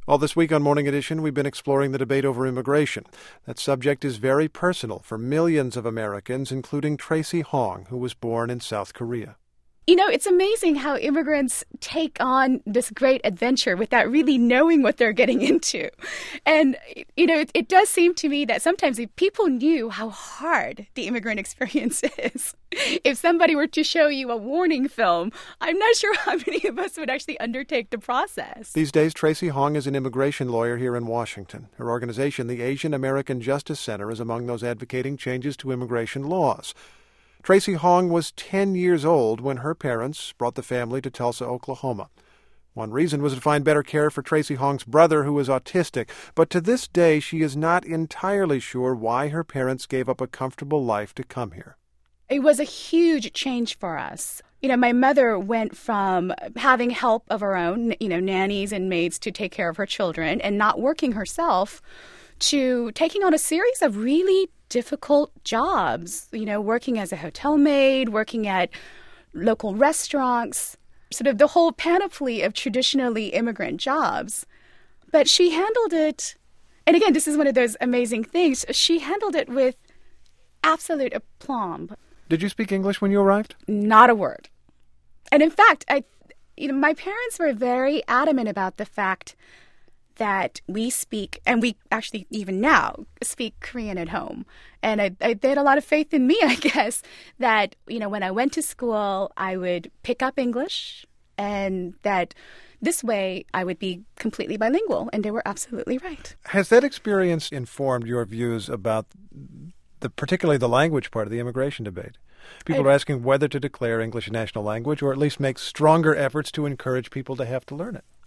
All this week on Morning Edition, we've been exploring the debate over immigration. That subject is very personal for millions of Americans, including Tracy Hong, who was born in South Korea. You know, it's amazing how immigrants take on this great adventure without really knowing what they're getting into. And, you know, it does seem to me that sometimes if people knew how hard the immigrant experience is, if somebody were to show you a warning film, I'm not sure how many of us would actually undertake the process. These days, Tracy Hong is an immigration lawyer here in Washington. Her organization, the Asian American Justice Center, is among those advocating changes to immigration laws. Tracy Hong was 10 years old when her parents brought the family to Tulsa, Oklahoma. One reason was to find better care for Tracy Hong's brother, who was autistic, but to this day she is not entirely sure why her parents gave up a comfortable life to come here. It was a huge change for us. You know, my mother went from having help of her own, nannies and maids to take care of her children and not working herself, to taking on a series of really difficult jobs, working as a hotel maid, working at local restaurants, sort of the whole panoply of traditionally immigrant jobs. But she handled it, and again, this is one of those amazing things, she handled it with absolute aplomb. Did you speak English when you arrived? Not a word. And in fact, my parents were very adamant about the fact that we speak, and we actually even now speak Korean at home. And they had a lot of faith in me, I guess, that, when I went to school, I would pick up English and that this way I would be completely bilingual. And they were absolutely right. Has that experience informed your views about particularly the language part of the immigration debate? People are asking whether to declare English a national language or at least make stronger efforts to encourage people to have to learn it.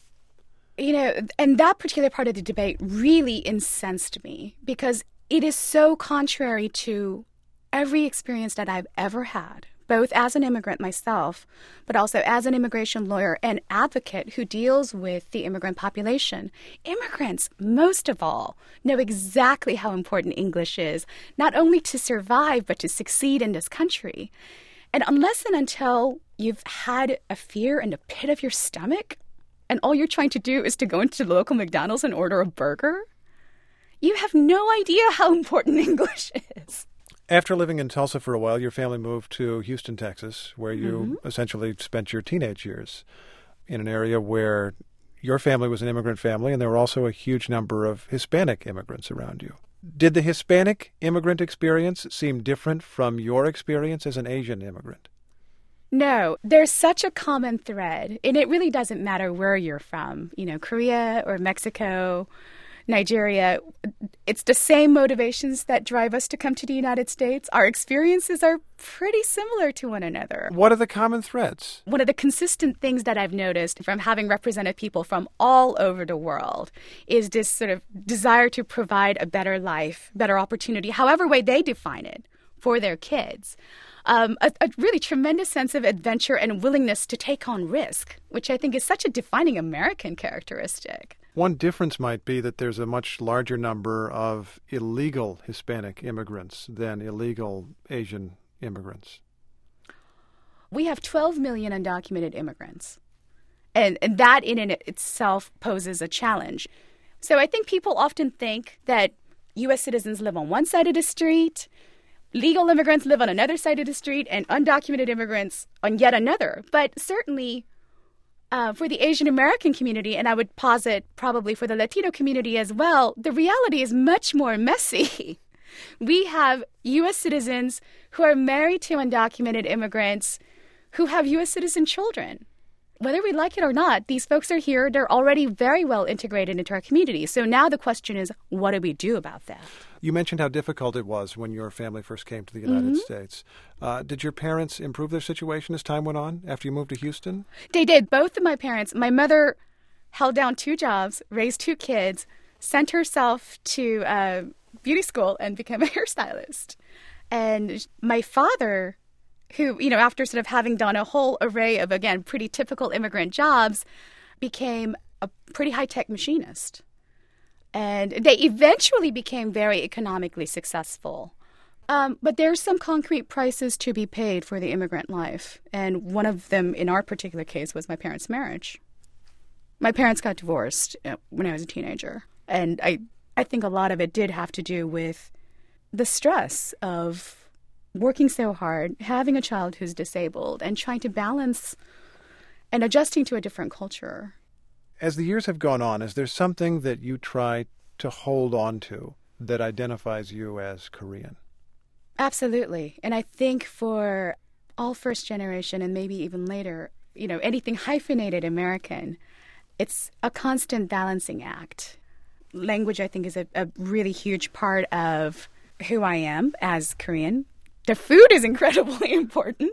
And that particular part of the debate really incensed me because it is so contrary to every experience that I've ever had, both as an immigrant myself, but also as an immigration lawyer and advocate who deals with the immigrant population. Immigrants, most of all, know exactly how important English is, not only to survive, but to succeed in this country. And unless and until you've had a fear in the pit of your stomach, and all you're trying to do is to go into the local McDonald's and order a burger, you have no idea how important English is. After living in Tulsa for a while, your family moved to Houston, Texas, where you essentially spent your teenage years in an area where your family was an immigrant family, and there were also a huge number of Hispanic immigrants around you. Did the Hispanic immigrant experience seem different from your experience as an Asian immigrant? No, there's such a common thread, and it really doesn't matter where you're from, Korea or Mexico, Nigeria. It's the same motivations that drive us to come to the United States. Our experiences are pretty similar to one another. What are the common threads? One of the consistent things that I've noticed from having represented people from all over the world is this sort of desire to provide a better life, better opportunity, however way they define it, for their kids. A really tremendous sense of adventure and willingness to take on risk, which I think is such a defining American characteristic. One difference might be that there's a much larger number of illegal Hispanic immigrants than illegal Asian immigrants. We have 12 million undocumented immigrants, and that in and itself poses a challenge. So I think people often think that U.S. citizens live on one side of the street, legal immigrants live on another side of the street, and undocumented immigrants on yet another. But certainly for the Asian American community, and I would posit probably for the Latino community as well, the reality is much more messy. We have U.S. citizens who are married to undocumented immigrants who have U.S. citizen children. Whether we like it or not, these folks are here. They're already very well integrated into our community. So now the question is, what do we do about that? You mentioned how difficult it was when your family first came to the United States. Did your parents improve their situation as time went on after you moved to Houston? They did. Both of my parents. My mother held down 2 jobs, raised 2 kids, sent herself to beauty school and became a hairstylist. And my father, who, after sort of having done a whole array of, again, pretty typical immigrant jobs, became a pretty high-tech machinist. And they eventually became very economically successful. But there's some concrete prices to be paid for the immigrant life. And one of them, in our particular case, was my parents' marriage. My parents got divorced when I was a teenager. And I think a lot of it did have to do with the stress of working so hard, having a child who's disabled, and trying to balance and adjusting to a different culture. As the years have gone on, is there something that you try to hold on to that identifies you as Korean? Absolutely. And I think for all first generation and maybe even later, anything hyphenated American, it's a constant balancing act. Language, I think, is a really huge part of who I am as Korean. The food is incredibly important.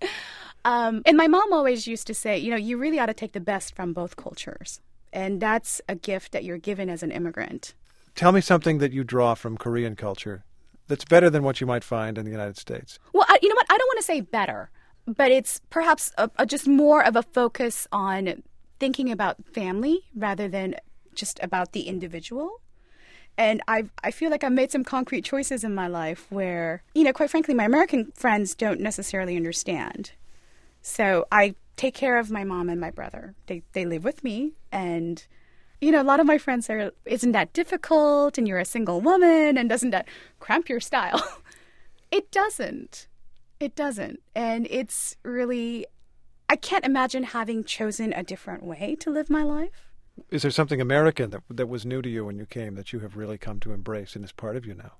And my mom always used to say, you really ought to take the best from both cultures. And that's a gift that you're given as an immigrant. Tell me something that you draw from Korean culture that's better than what you might find in the United States. Well, you know what? I don't want to say better, but it's perhaps just more of a focus on thinking about family rather than just about the individual. And I feel like I've made some concrete choices in my life where, quite frankly, my American friends don't necessarily understand. So I take care of my mom and my brother. They live with me. And, a lot of my friends are, isn't that difficult? And you're a single woman. And doesn't that cramp your style? It doesn't. It doesn't. And it's really, I can't imagine having chosen a different way to live my life. Is there something American that was new to you when you came that you have really come to embrace and is part of you now?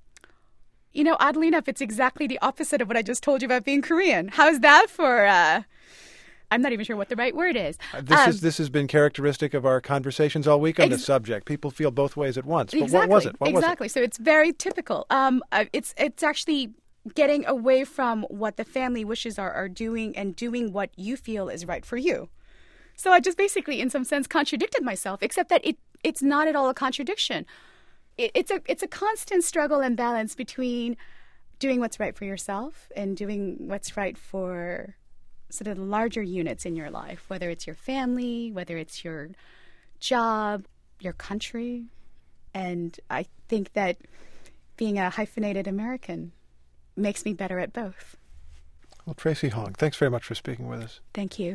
Oddly enough, it's exactly the opposite of what I just told you about being Korean. How's that for, I'm not even sure what the right word is. This has been characteristic of our conversations all week on this subject. People feel both ways at once. But exactly, what was it? Exactly. So it's very typical. It's actually getting away from what the family wishes are doing and doing what you feel is right for you. So I just basically, in some sense, contradicted myself, except that it's not at all a contradiction. It's a constant struggle and balance between doing what's right for yourself and doing what's right for sort of the larger units in your life, whether it's your family, whether it's your job, your country. And I think that being a hyphenated American makes me better at both. Well, Tracy Hong, thanks very much for speaking with us. Thank you.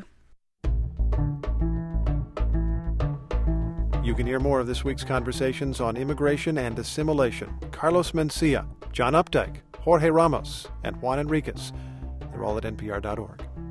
You can hear more of this week's conversations on immigration and assimilation. Carlos Mencia, John Updike, Jorge Ramos, and Juan Enriquez. They're all at npr.org.